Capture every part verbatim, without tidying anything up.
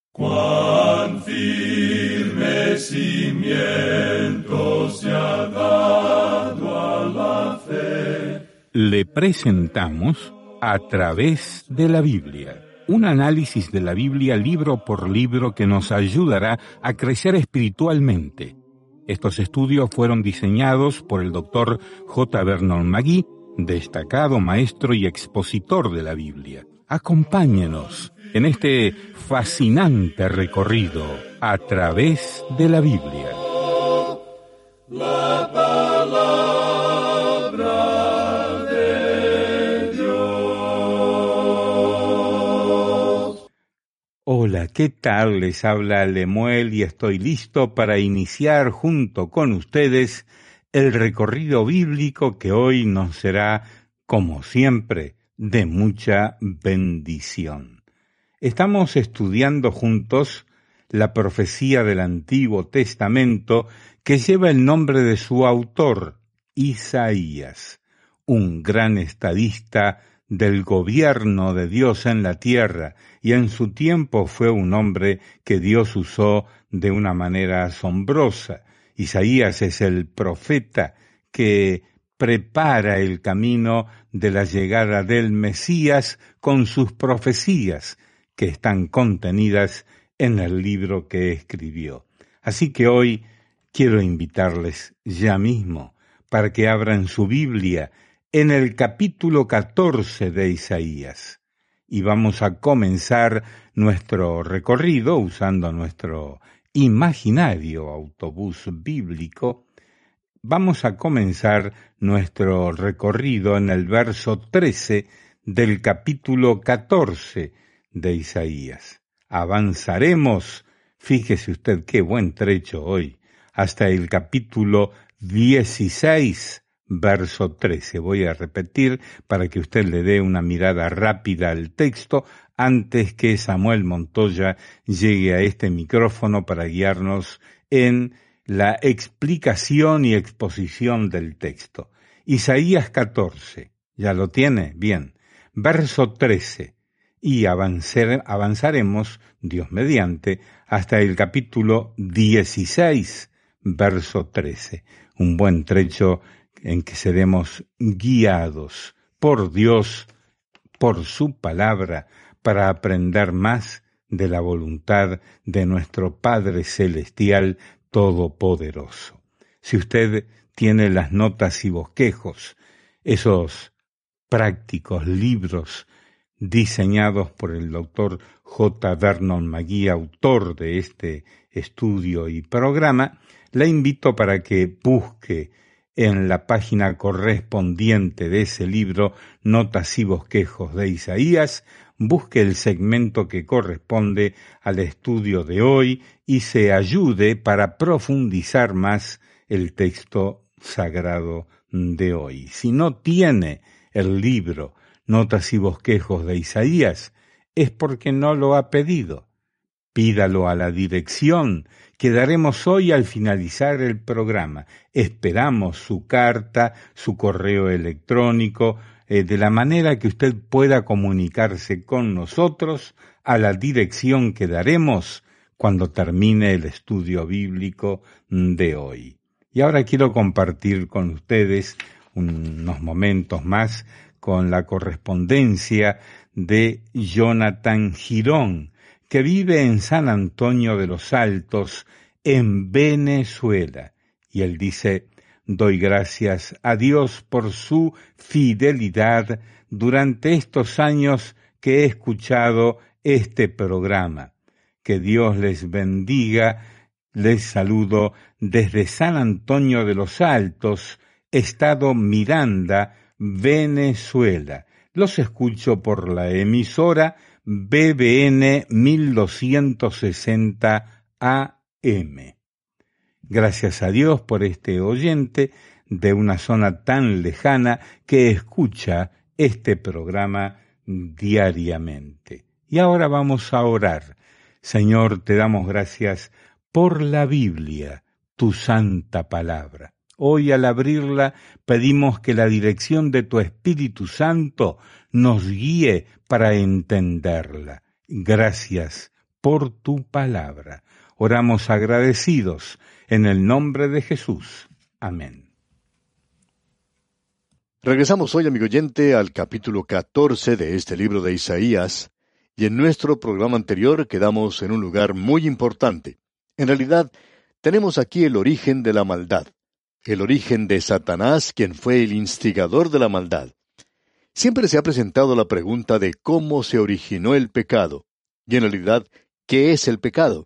Cuán firme cimiento se ha dado a la fe. Le presentamos A través de la Biblia, un análisis de la Biblia libro por libro que nos ayudará a crecer espiritualmente. Estos estudios fueron diseñados por el doctor J. Vernon McGee, destacado maestro y expositor de la Biblia. Acompáñenos en este fascinante recorrido a través de la Biblia. La palabra de Dios. Hola, ¿qué tal? Les habla Lemuel y estoy listo para iniciar junto con ustedes el recorrido bíblico que hoy nos será, como siempre, de mucha bendición. Estamos estudiando juntos la profecía del Antiguo Testamento que lleva el nombre de su autor, Isaías, un gran estadista del gobierno de Dios en la tierra, y en su tiempo fue un hombre que Dios usó de una manera asombrosa. Isaías es el profeta que prepara el camino de la llegada del Mesías con sus profecías que están contenidas en el libro que escribió. Así que hoy quiero invitarles ya mismo para que abran su Biblia en el capítulo catorce de Isaías y vamos a comenzar nuestro recorrido usando nuestro imaginario autobús bíblico. Vamos a comenzar nuestro recorrido en el verso trece del capítulo catorce de Isaías. Avanzaremos, fíjese usted qué buen trecho hoy, hasta el capítulo dieciséis, verso trece. Voy a repetir para que usted le dé una mirada rápida al texto antes que Samuel Montoya llegue a este micrófono para guiarnos en la explicación y exposición del texto. Isaías catorce, ¿ya lo tiene? Bien. Verso trece. Y avancer, avanzaremos, Dios mediante, hasta el capítulo dieciséis, verso trece. Un buen trecho en que seremos guiados por Dios, por su palabra, para aprender más de la voluntad de nuestro Padre Celestial Todopoderoso. Si usted tiene las notas y bosquejos, esos prácticos libros diseñados por el doctor J. Vernon McGee, autor de este estudio y programa, le invito para que busque en la página correspondiente de ese libro, Notas y Bosquejos de Isaías, busque el segmento que corresponde al estudio de hoy y se ayude para profundizar más el texto sagrado de hoy. Si no tiene el libro Notas y Bosquejos de Isaías, es porque no lo ha pedido. Pídalo a la dirección que daremos hoy al finalizar el programa. Esperamos su carta, su correo electrónico, eh, de la manera que usted pueda comunicarse con nosotros a la dirección que daremos cuando termine el estudio bíblico de hoy. Y ahora quiero compartir con ustedes unos momentos más con la correspondencia de Jonathan Girón, que vive en San Antonio de los Altos, en Venezuela. Y él dice: doy gracias a Dios por su fidelidad durante estos años que he escuchado este programa. Que Dios les bendiga. Les saludo desde San Antonio de los Altos, estado Miranda, Venezuela. Los escucho por la emisora B B N mil doscientos sesenta A M. Gracias a Dios por este oyente de una zona tan lejana que escucha este programa diariamente. Y ahora vamos a orar. Señor, te damos gracias por la Biblia, tu santa palabra. Hoy al abrirla pedimos que la dirección de tu Espíritu Santo nos guíe para entenderla. Gracias por tu palabra. Oramos agradecidos en el nombre de Jesús. Amén. Regresamos hoy, amigo oyente, al capítulo catorce de este libro de Isaías, y en nuestro programa anterior quedamos en un lugar muy importante. En realidad, tenemos aquí el origen de la maldad, el origen de Satanás, quien fue el instigador de la maldad. Siempre se ha presentado la pregunta de cómo se originó el pecado, y en realidad, ¿qué es el pecado?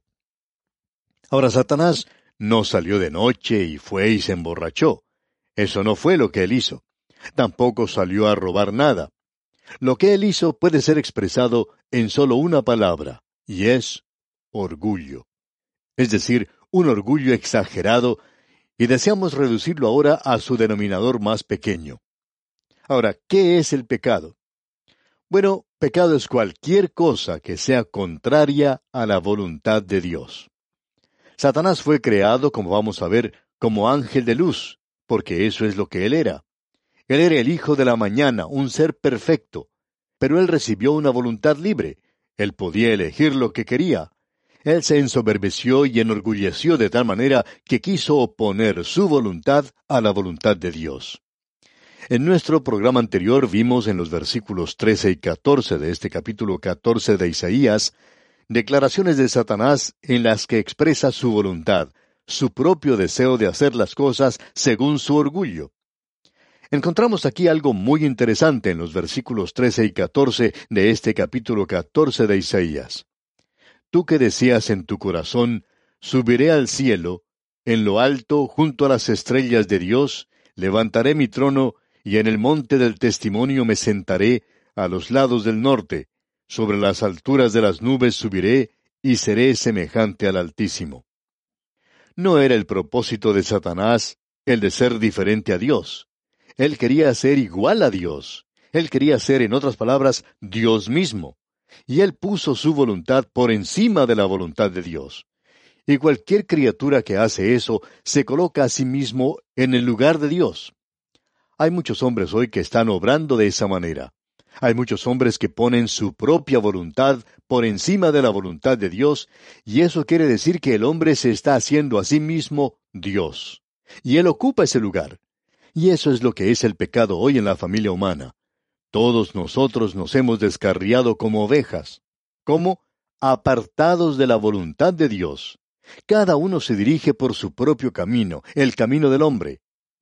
Ahora, Satanás no salió de noche y fue y se emborrachó. Eso no fue lo que él hizo. Tampoco salió a robar nada. Lo que él hizo puede ser expresado en solo una palabra, y es orgullo. Es decir, un orgullo exagerado, y deseamos reducirlo ahora a su denominador más pequeño. Ahora, ¿qué es el pecado? Bueno, pecado es cualquier cosa que sea contraria a la voluntad de Dios. Satanás fue creado, como vamos a ver, como ángel de luz, porque eso es lo que él era. Él era el hijo de la mañana, un ser perfecto, pero él recibió una voluntad libre. Él podía elegir lo que quería. Él se ensoberbeció y enorgulleció de tal manera que quiso oponer su voluntad a la voluntad de Dios. En nuestro programa anterior vimos en los versículos trece y catorce de este capítulo catorce de Isaías, declaraciones de Satanás en las que expresa su voluntad, su propio deseo de hacer las cosas según su orgullo. Encontramos aquí algo muy interesante en los versículos trece y catorce de este capítulo catorce de Isaías. Tú que decías en tu corazón, subiré al cielo, en lo alto, junto a las estrellas de Dios, levantaré mi trono, y en el monte del testimonio me sentaré, a los lados del norte, sobre las alturas de las nubes subiré, y seré semejante al Altísimo. No era el propósito de Satanás el de ser diferente a Dios. Él quería ser igual a Dios. Él quería ser, en otras palabras, Dios mismo. Y él puso su voluntad por encima de la voluntad de Dios. Y cualquier criatura que hace eso se coloca a sí mismo en el lugar de Dios. Hay muchos hombres hoy que están obrando de esa manera. Hay muchos hombres que ponen su propia voluntad por encima de la voluntad de Dios, y eso quiere decir que el hombre se está haciendo a sí mismo Dios. Y él ocupa ese lugar. Y eso es lo que es el pecado hoy en la familia humana. Todos nosotros nos hemos descarriado como ovejas. ¿Cómo? Apartados de la voluntad de Dios. Cada uno se dirige por su propio camino, el camino del hombre.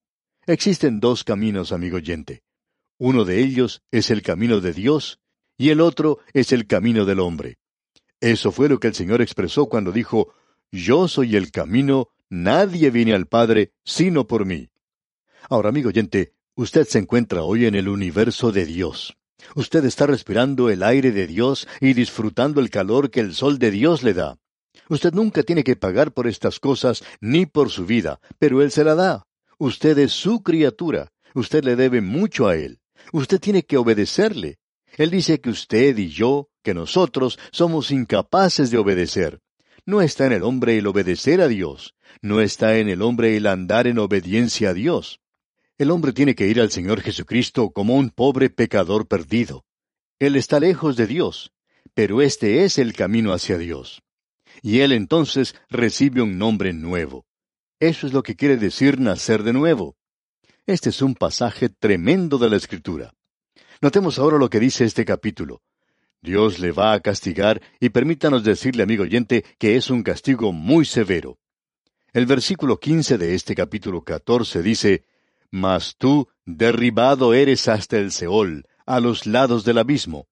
Existen dos caminos, amigo oyente. Uno de ellos es el camino de Dios, y el otro es el camino del hombre. Eso fue lo que el Señor expresó cuando dijo, «Yo soy el camino, nadie viene al Padre, sino por mí». Ahora, amigo oyente, usted se encuentra hoy en el universo de Dios. Usted está respirando el aire de Dios y disfrutando el calor que el sol de Dios le da. Usted nunca tiene que pagar por estas cosas ni por su vida, pero Él se la da. Usted es su criatura. Usted le debe mucho a Él. Usted tiene que obedecerle. Él dice que usted y yo, que nosotros, somos incapaces de obedecer. No está en el hombre el obedecer a Dios. No está en el hombre el andar en obediencia a Dios. El hombre tiene que ir al Señor Jesucristo como un pobre pecador perdido. Él está lejos de Dios, pero este es el camino hacia Dios. Y él entonces recibe un nombre nuevo. Eso es lo que quiere decir nacer de nuevo. Este es un pasaje tremendo de la Escritura. Notemos ahora lo que dice este capítulo. Dios le va a castigar, y permítanos decirle, amigo oyente, que es un castigo muy severo. El versículo quince de este capítulo catorce dice, «Mas tú derribado eres hasta el Seol, a los lados del abismo».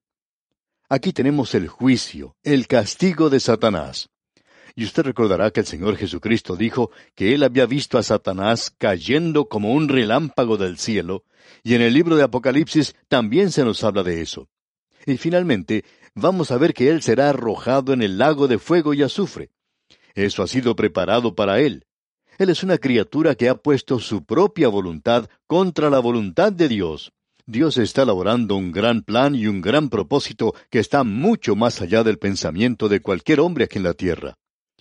Aquí tenemos el juicio, el castigo de Satanás. Y usted recordará que el Señor Jesucristo dijo que Él había visto a Satanás cayendo como un relámpago del cielo, y en el libro de Apocalipsis también se nos habla de eso. Y finalmente, vamos a ver que Él será arrojado en el lago de fuego y azufre. Eso ha sido preparado para Él. Él es una criatura que ha puesto su propia voluntad contra la voluntad de Dios. Dios está elaborando un gran plan y un gran propósito que está mucho más allá del pensamiento de cualquier hombre aquí en la tierra.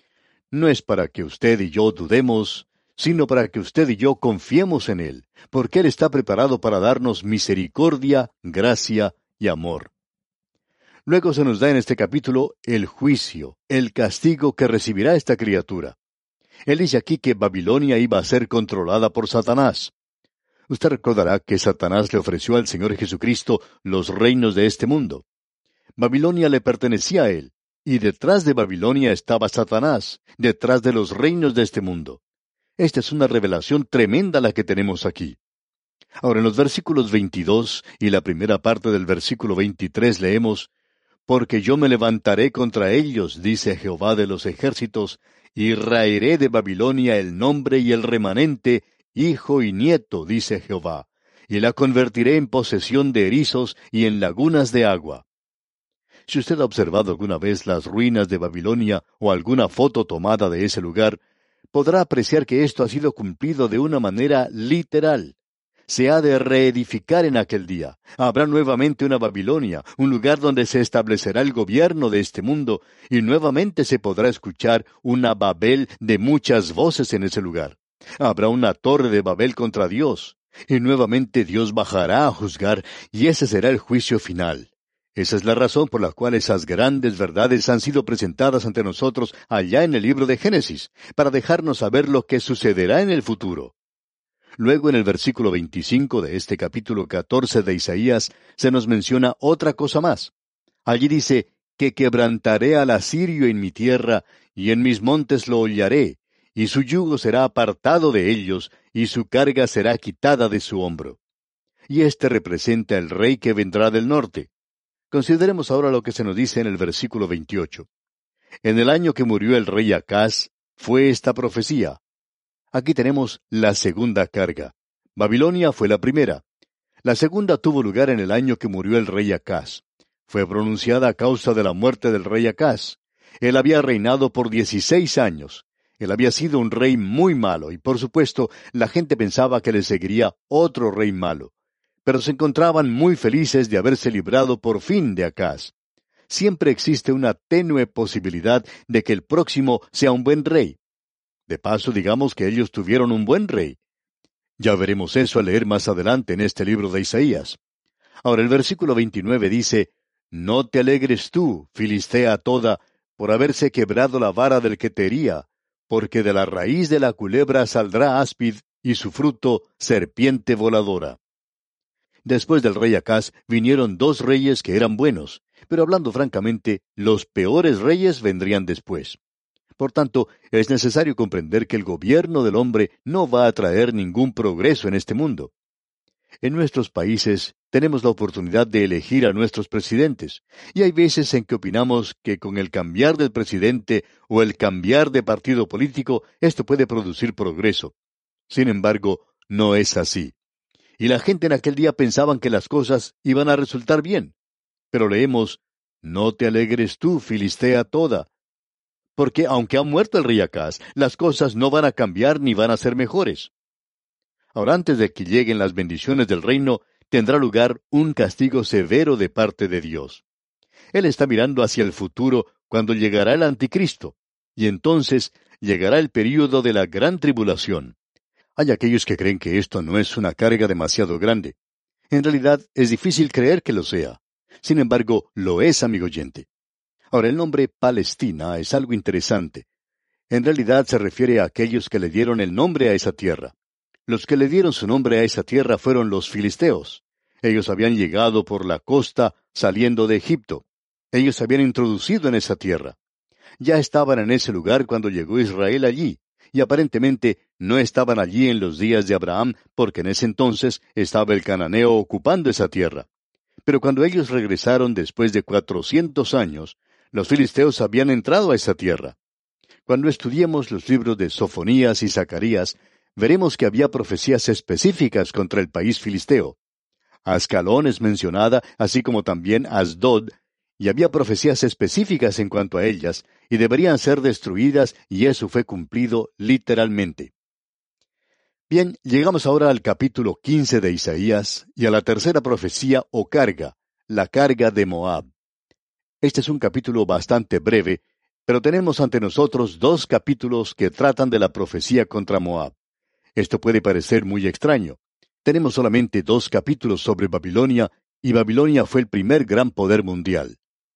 No es para que usted y yo dudemos, sino para que usted y yo confiemos en Él, porque Él está preparado para darnos misericordia, gracia y amor. Luego se nos da en este capítulo el juicio, el castigo que recibirá esta criatura. Él dice aquí que Babilonia iba a ser controlada por Satanás. Usted recordará que Satanás le ofreció al Señor Jesucristo los reinos de este mundo. Babilonia le pertenecía a él, y detrás de Babilonia estaba Satanás, detrás de los reinos de este mundo. Esta es una revelación tremenda la que tenemos aquí. Ahora, en los versículos veintidós y la primera parte del versículo veintitrés leemos: Porque yo me levantaré contra ellos, dice Jehová de los ejércitos, y raeré de Babilonia el nombre y el remanente, hijo y nieto, dice Jehová, y la convertiré en posesión de erizos y en lagunas de agua. Si usted ha observado alguna vez las ruinas de Babilonia o alguna foto tomada de ese lugar, podrá apreciar que esto ha sido cumplido de una manera literal. Se ha de reedificar en aquel día. Habrá nuevamente una Babilonia, un lugar donde se establecerá el gobierno de este mundo, y nuevamente se podrá escuchar una Babel de muchas voces en ese lugar. Habrá una torre de Babel contra Dios, y nuevamente Dios bajará a juzgar, y ese será el juicio final. Esa es la razón por la cual esas grandes verdades han sido presentadas ante nosotros allá en el libro de Génesis, para dejarnos saber lo que sucederá en el futuro. Luego, en el versículo veinticinco de este capítulo catorce de Isaías, se nos menciona otra cosa más. Allí dice, que quebrantaré al asirio en mi tierra, y en mis montes lo hollaré, y su yugo será apartado de ellos, y su carga será quitada de su hombro. Y este representa el rey que vendrá del norte. Consideremos ahora lo que se nos dice en el versículo veintiocho. En el año que murió el rey Acaz, fue esta profecía. Aquí tenemos la segunda carga. Babilonia fue la primera. La segunda tuvo lugar en el año que murió el rey Acaz. Fue pronunciada a causa de la muerte del rey Acaz. Él había reinado por dieciséis años. Él había sido un rey muy malo, y por supuesto, la gente pensaba que le seguiría otro rey malo. Pero se encontraban muy felices de haberse librado por fin de Acaz. Siempre existe una tenue posibilidad de que el próximo sea un buen rey. De paso, digamos que ellos tuvieron un buen rey. Ya veremos eso al leer más adelante en este libro de Isaías. Ahora, el versículo veintinueve dice, No te alegres tú, Filistea toda, por haberse quebrado la vara del que te hería, porque de la raíz de la culebra saldrá áspid, y su fruto serpiente voladora. Después del rey Acaz vinieron dos reyes que eran buenos, pero hablando francamente, los peores reyes vendrían después. Por tanto, es necesario comprender que el gobierno del hombre no va a traer ningún progreso en este mundo. En nuestros países tenemos la oportunidad de elegir a nuestros presidentes, y hay veces en que opinamos que con el cambiar del presidente o el cambiar de partido político, esto puede producir progreso. Sin embargo, no es así. Y la gente en aquel día pensaban que las cosas iban a resultar bien. Pero leemos, No te alegres tú, Filistea toda, porque aunque ha muerto el rey Acaz, las cosas no van a cambiar ni van a ser mejores. Ahora, antes de que lleguen las bendiciones del reino, tendrá lugar un castigo severo de parte de Dios. Él está mirando hacia el futuro cuando llegará el anticristo, y entonces llegará el período de la gran tribulación. Hay aquellos que creen que esto no es una carga demasiado grande. En realidad, es difícil creer que lo sea. Sin embargo, lo es, amigo oyente. Ahora, el nombre Palestina es algo interesante. En realidad se refiere a aquellos que le dieron el nombre a esa tierra. Los que le dieron su nombre a esa tierra fueron los filisteos. Ellos habían llegado por la costa saliendo de Egipto. Ellos se habían introducido en esa tierra. Ya estaban en ese lugar cuando llegó Israel allí, y aparentemente no estaban allí en los días de Abraham, porque en ese entonces estaba el cananeo ocupando esa tierra. Pero cuando ellos regresaron después de cuatrocientos años, los filisteos habían entrado a esa tierra. Cuando estudiemos los libros de Sofonías y Zacarías, veremos que había profecías específicas contra el país filisteo. Ascalón es mencionada, así como también Asdod, y había profecías específicas en cuanto a ellas, y deberían ser destruidas, y eso fue cumplido literalmente. Bien, llegamos ahora al capítulo quince de Isaías, y a la tercera profecía o carga, la carga de Moab. Este es un capítulo bastante breve, pero tenemos ante nosotros dos capítulos que tratan de la profecía contra Moab. Esto puede parecer muy extraño. Tenemos solamente dos capítulos sobre Babilonia, y Babilonia fue el primer gran poder mundial.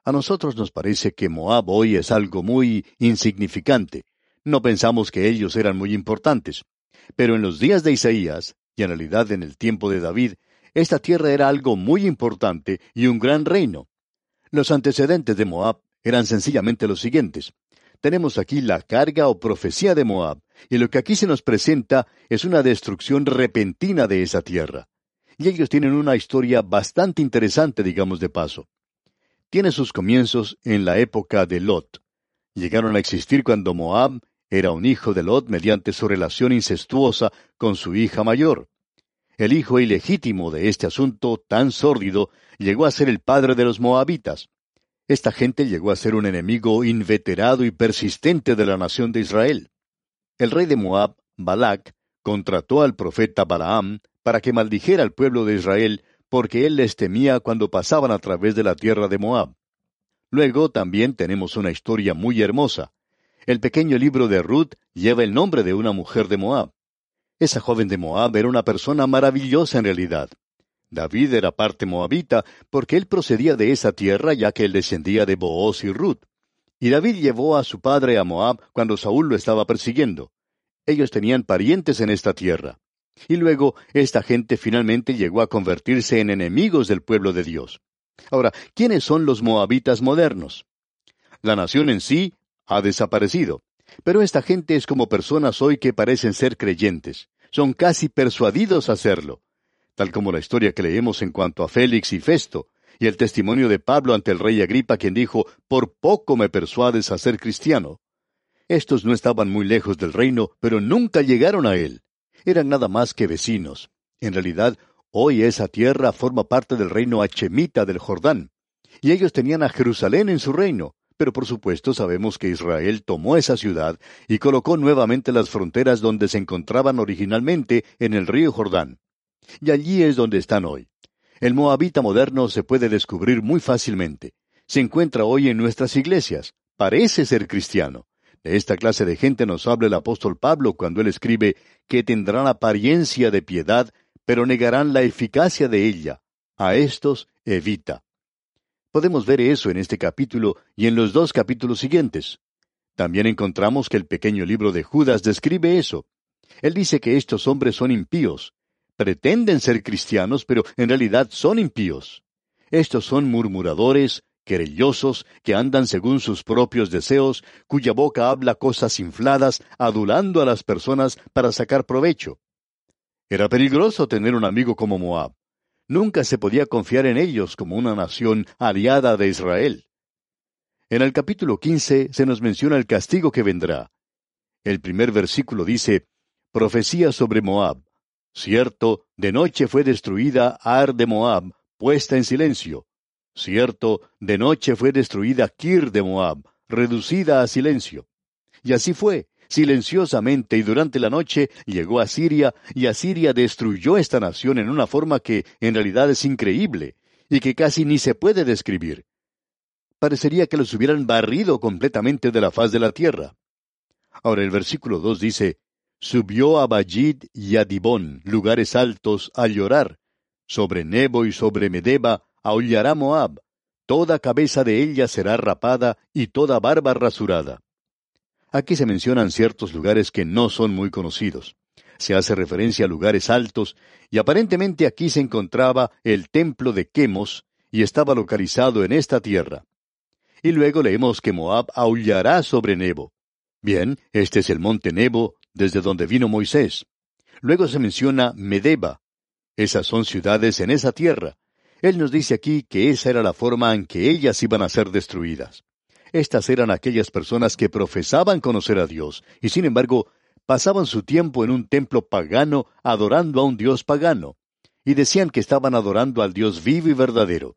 A nosotros nos parece que Moab hoy es algo muy insignificante. No pensamos que ellos eran muy importantes. Pero en los días de Isaías, y en realidad en el tiempo de David, esta tierra era algo muy importante y un gran reino. Los antecedentes de Moab eran sencillamente los siguientes. Tenemos aquí la carga o profecía de Moab, y lo que aquí se nos presenta es una destrucción repentina de esa tierra. Y ellos tienen una historia bastante interesante, digamos de paso. Tiene sus comienzos en la época de Lot. Llegaron a existir cuando Moab era un hijo de Lot mediante su relación incestuosa con su hija mayor. El hijo ilegítimo de este asunto tan sórdido llegó a ser el padre de los moabitas. Esta gente llegó a ser un enemigo inveterado y persistente de la nación de Israel. El rey de Moab, Balac, contrató al profeta Balaam para que maldijera al pueblo de Israel, porque él les temía cuando pasaban a través de la tierra de Moab. Luego también tenemos una historia muy hermosa. El pequeño libro de Ruth lleva el nombre de una mujer de Moab. Esa joven de Moab era una persona maravillosa en realidad. David era parte moabita porque él procedía de esa tierra ya que él descendía de Booz y Ruth. Y David llevó a su padre a Moab cuando Saúl lo estaba persiguiendo. Ellos tenían parientes en esta tierra. Y luego esta gente finalmente llegó a convertirse en enemigos del pueblo de Dios. Ahora, ¿quiénes son los moabitas modernos? La nación en sí ha desaparecido. Pero esta gente es como personas hoy que parecen ser creyentes. Son casi persuadidos a hacerlo. Tal como la historia que leemos en cuanto a Félix y Festo, y el testimonio de Pablo ante el rey Agripa, quien dijo, «Por poco me persuades a ser cristiano». Estos no estaban muy lejos del reino, pero nunca llegaron a él. Eran nada más que vecinos. En realidad, hoy esa tierra forma parte del reino hachemita del Jordán. Y ellos tenían a Jerusalén en su reino. Pero por supuesto sabemos que Israel tomó esa ciudad y colocó nuevamente las fronteras donde se encontraban originalmente en el río Jordán. Y allí es donde están hoy. El moabita moderno se puede descubrir muy fácilmente. Se encuentra hoy en nuestras iglesias. Parece ser cristiano. De esta clase de gente nos habla el apóstol Pablo cuando él escribe que tendrán apariencia de piedad, pero negarán la eficacia de ella. A estos evita. Podemos ver eso en este capítulo y en los dos capítulos siguientes. También encontramos que el pequeño libro de Judas describe eso. Él dice que estos hombres son impíos. Pretenden ser cristianos, pero en realidad son impíos. Estos son murmuradores, querellosos, que andan según sus propios deseos, cuya boca habla cosas infladas, adulando a las personas para sacar provecho. Era peligroso tener un amigo como Moab. Nunca se podía confiar en ellos como una nación aliada de Israel. En el capítulo quince se nos menciona el castigo que vendrá. El primer versículo dice, «Profecía sobre Moab. Cierto, de noche fue destruida Ar de Moab, puesta en silencio. Cierto, de noche fue destruida Kir de Moab, reducida a silencio. Y así fue. Silenciosamente y durante la noche llegó a Siria, y Asiria destruyó esta nación en una forma que en realidad es increíble, y que casi ni se puede describir. Parecería que los hubieran barrido completamente de la faz de la tierra. Ahora el versículo dos dice, «Subió a Bajid y a Dibón, lugares altos, a llorar. Sobre Nebo y sobre Medeba aullará Moab. Toda cabeza de ella será rapada, y toda barba rasurada». Aquí se mencionan ciertos lugares que no son muy conocidos. Se hace referencia a lugares altos, y aparentemente aquí se encontraba el templo de Quemos, y estaba localizado en esta tierra. Y luego leemos que Moab aullará sobre Nebo. Bien, este es el monte Nebo, desde donde vino Moisés. Luego se menciona Medeba. Esas son ciudades en esa tierra. Él nos dice aquí que esa era la forma en que ellas iban a ser destruidas. Estas eran aquellas personas que profesaban conocer a Dios, y sin embargo, pasaban su tiempo en un templo pagano adorando a un Dios pagano, y decían que estaban adorando al Dios vivo y verdadero.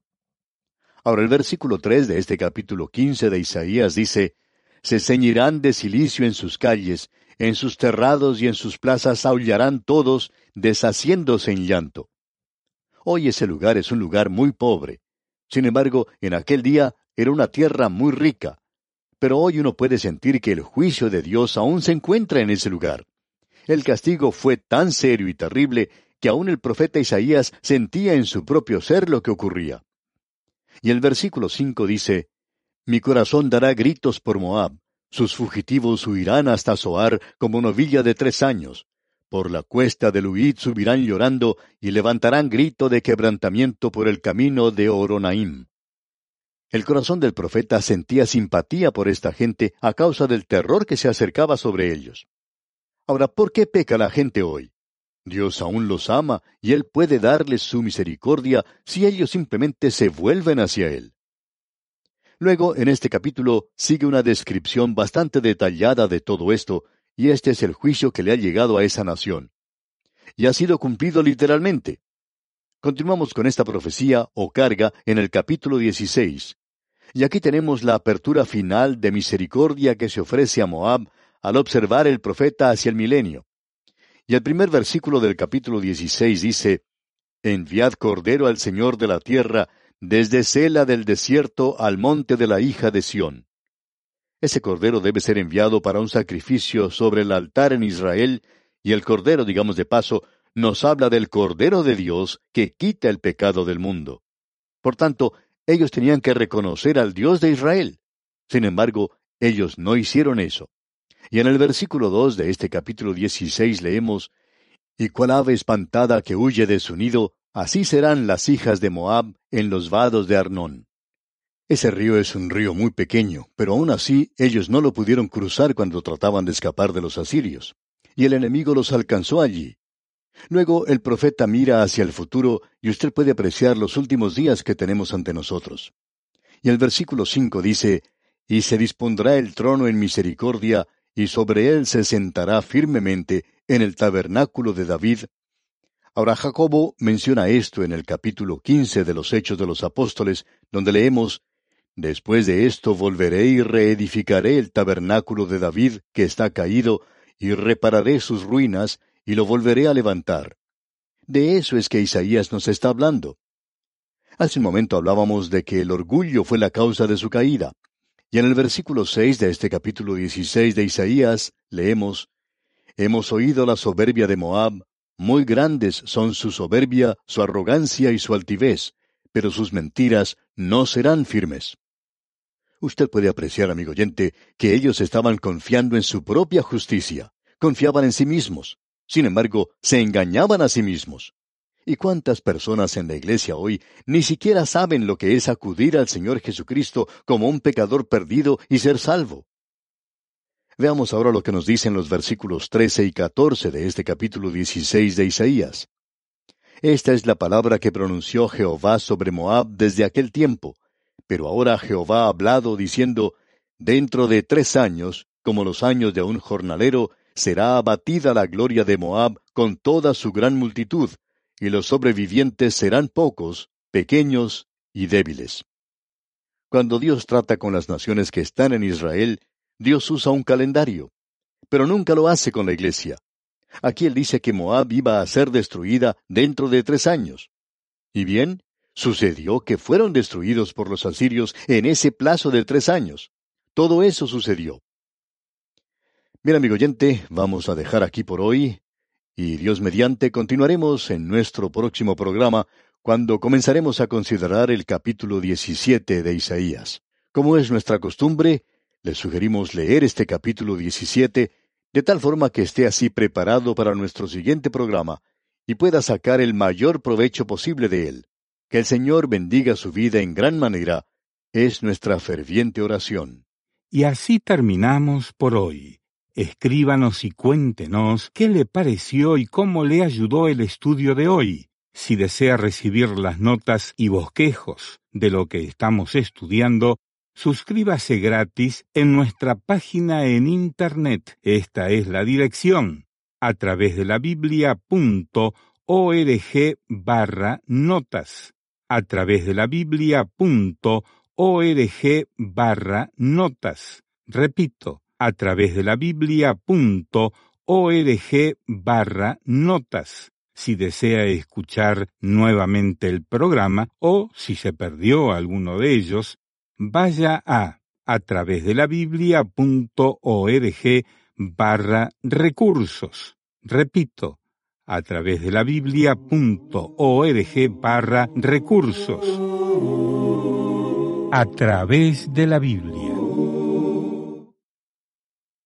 Ahora el versículo tres de este capítulo quince de Isaías dice, «Se ceñirán de cilicio en sus calles, en sus terrados y en sus plazas aullarán todos, deshaciéndose en llanto». Hoy ese lugar es un lugar muy pobre. Sin embargo, en aquel día era una tierra muy rica. Pero hoy uno puede sentir que el juicio de Dios aún se encuentra en ese lugar. El castigo fue tan serio y terrible que aún el profeta Isaías sentía en su propio ser lo que ocurría. Y el versículo cinco dice, Mi corazón dará gritos por Moab. Sus fugitivos huirán hasta Zoar como novilla de tres años. Por la cuesta de Luhit subirán llorando y levantarán grito de quebrantamiento por el camino de Horonaim. El corazón del profeta sentía simpatía por esta gente a causa del terror que se acercaba sobre ellos. Ahora, ¿por qué peca la gente hoy? Dios aún los ama y Él puede darles su misericordia si ellos simplemente se vuelven hacia Él. Luego, en este capítulo, sigue una descripción bastante detallada de todo esto, y este es el juicio que le ha llegado a esa nación. Y ha sido cumplido literalmente. Continuamos con esta profecía o carga en el capítulo dieciséis. Y aquí tenemos la apertura final de misericordia que se ofrece a Moab al observar el profeta hacia el milenio. Y el primer versículo del capítulo dieciséis dice: Enviad cordero al Señor de la tierra, desde Sela del desierto al monte de la hija de Sión. Ese cordero debe ser enviado para un sacrificio sobre el altar en Israel, y el cordero, digamos de paso, nos habla del Cordero de Dios que quita el pecado del mundo. Por tanto, ellos tenían que reconocer al Dios de Israel. Sin embargo, ellos no hicieron eso. Y en el versículo dos de este capítulo dieciséis leemos: Y cual ave espantada que huye de su nido, así serán las hijas de Moab en los vados de Arnón. Ese río es un río muy pequeño, pero aún así ellos no lo pudieron cruzar cuando trataban de escapar de los asirios. Y el enemigo los alcanzó allí. Luego el profeta mira hacia el futuro y usted puede apreciar los últimos días que tenemos ante nosotros. Y el versículo cinco dice: Y se dispondrá el trono en misericordia, y sobre él se sentará firmemente en el tabernáculo de David. Ahora Jacobo menciona esto en el capítulo quince de los Hechos de los Apóstoles, donde leemos: Después de esto volveré y reedificaré el tabernáculo de David que está caído, y repararé sus ruinas, y lo volveré a levantar. De eso es que Isaías nos está hablando. Hace un momento hablábamos de que el orgullo fue la causa de su caída. Y en el versículo seis de este capítulo dieciséis de Isaías leemos: Hemos oído la soberbia de Moab, muy grandes son su soberbia, su arrogancia y su altivez, pero sus mentiras no serán firmes. Usted puede apreciar, amigo oyente, que ellos estaban confiando en su propia justicia, confiaban en sí mismos. Sin embargo, se engañaban a sí mismos. ¿Y cuántas personas en la iglesia hoy ni siquiera saben lo que es acudir al Señor Jesucristo como un pecador perdido y ser salvo? Veamos ahora lo que nos dicen los versículos trece y catorce de este capítulo dieciséis de Isaías. Esta es la palabra que pronunció Jehová sobre Moab desde aquel tiempo. Pero ahora Jehová ha hablado diciendo: Dentro de tres años, como los años de un jornalero, será abatida la gloria de Moab con toda su gran multitud, y los sobrevivientes serán pocos, pequeños y débiles. Cuando Dios trata con las naciones que están en Israel, Dios usa un calendario, pero nunca lo hace con la iglesia. Aquí Él dice que Moab iba a ser destruida dentro de tres años. Y bien, sucedió que fueron destruidos por los asirios en ese plazo de tres años. Todo eso sucedió. Bien, amigo oyente, vamos a dejar aquí por hoy, y Dios mediante continuaremos en nuestro próximo programa, cuando comenzaremos a considerar el capítulo diecisiete de Isaías. Como es nuestra costumbre, le sugerimos leer este capítulo diecisiete, de tal forma que esté así preparado para nuestro siguiente programa, y pueda sacar el mayor provecho posible de él. Que el Señor bendiga su vida en gran manera, es nuestra ferviente oración. Y así terminamos por hoy. Escríbanos y cuéntenos qué le pareció y cómo le ayudó el estudio de hoy. Si desea recibir las notas y bosquejos de lo que estamos estudiando, suscríbase gratis en nuestra página en Internet. Esta es la dirección: a través de la biblia punto org barra notas. A través de la biblia punto org barra notas. Repito, a través de la biblia punto org barra notas. Si desea escuchar nuevamente el programa o si se perdió alguno de ellos, vaya a a través de la biblia punto org barra recursos. Repito, a través de la biblia punto org barra recursos. a través de la Biblia.